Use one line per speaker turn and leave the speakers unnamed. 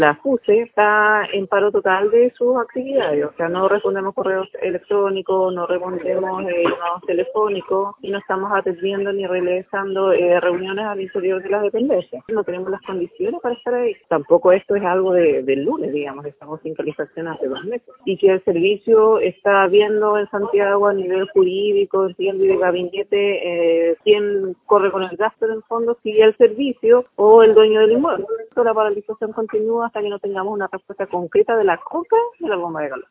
La FUSE está en paro total de sus actividades, o sea, no respondemos correos electrónicos, no respondemos llamados telefónicos y no estamos atendiendo ni realizando reuniones al interior de las dependencias. No tenemos las condiciones para estar ahí. Tampoco esto es algo del lunes, digamos, estamos sin calificación hace 2 meses. Y que el servicio está viendo en Santiago a nivel jurídico, entiendo, y de gabinete, quién corre con el gasto en el fondo, si el servicio o el dueño del inmueble. La paralización continúa hasta que no tengamos una respuesta concreta de la compra de la bomba de calor.